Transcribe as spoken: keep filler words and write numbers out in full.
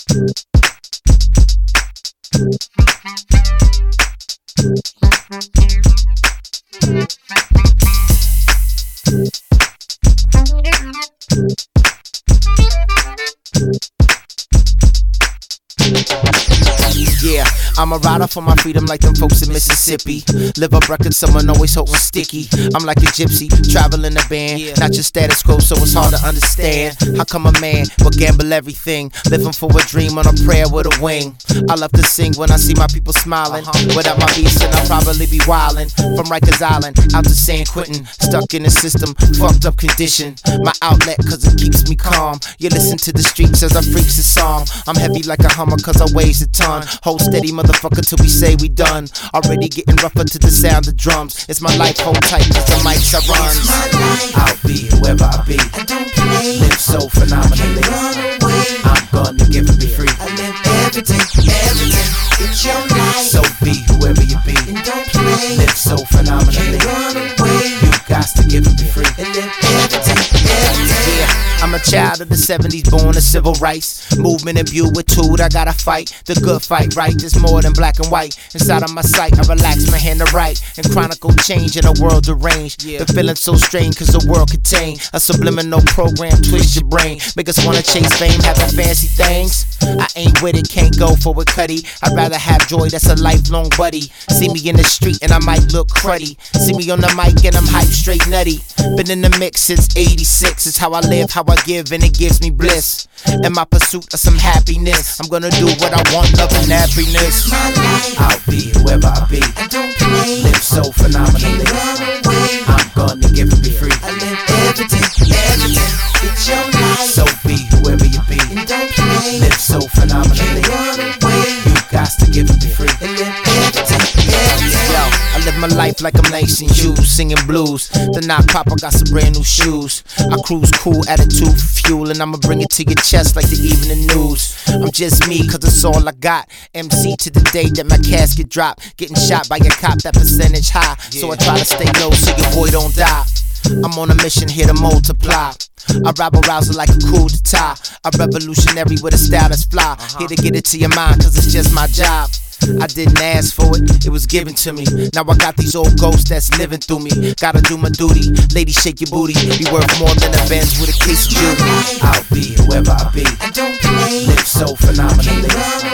Yeah, I'm a rider for my freedom like them folks in Mississippi. Live up record, someone always holding sticky. I'm like a gypsy, traveling a band. Not your status quo, so it's hard to understand. How come a man will gamble everything? Living for a dream on a prayer with a wing. I love to sing when I see my people smiling. Without my beats, and I'll probably be wildin'. From Rikers Island out to San Quentin. Stuck in the system, fucked up condition. My outlet, cause it keeps me calm. You listen to the streets as I freaks a song. I'm heavy like a Hummer, cause I weighs a ton. Hold steady, motherfucker, till we say we done. Already getting rougher to the sound of drums. It's my life, hold tight, cause the mics I run. I'll be whoever I be. I don't play. Live so phenomenally. Run away. I'm gonna give and be free. I live every day, every day. It's your life. So be whoever you be. And don't play. Live so phenomenally. Run away. You got to give and be free. And live every day, every day. Yeah. I'm a child of the seventies, born to civil rights. Movement imbued with tude, I gotta fight. The good fight, right? There's more than black and white. Inside of my sight, I relax my hand to write. And chronicle change in a world deranged. The feeling so strange, cause the world contain a subliminal program, twist your brain. Make us wanna chase fame, having fancy things. I ain't with it, can't go for it, cutty. I'd rather have joy, that's a lifelong buddy. See me in the street and I might look cruddy. See me on the mic and I'm hype straight nutty. Been in the mix since eighty-six, it's how I live, how I give, and it gives me bliss. In my pursuit of some happiness, I'm gonna do what I want, love and happiness. I'll be whoever I be. I don't play. Live so phenomenally. Run away. I'm gonna give and be free. I live every day, every day. It's your life. So be whoever you be. And don't play. Live so phenomenally. Run away. You got to give and be free. And live every day, every day. Yo, I live my life like I'm lacing shoes, singing blues. The knock papa got some brand new shoes. I cruise cool, attitude for fuel, and I'ma bring it to your chest like the evening news. I'm just me, cause it's all I got. M C to the day that my casket drop. Getting shot by a cop, that percentage high. So I try to stay low so your boy don't die. I'm on a mission here to multiply. I rabble rouser like a coup d'etat. A revolutionary with a style that's fly. Here to get it to your mind, cause it's just my job. I didn't ask for it, it was given to me. Now I got these old ghosts that's living through me. Gotta do my duty, lady shake your booty. Be worth more than a Benz with a case of Judy. I'll be whoever I be. I don't play. Live so phenomenally. Run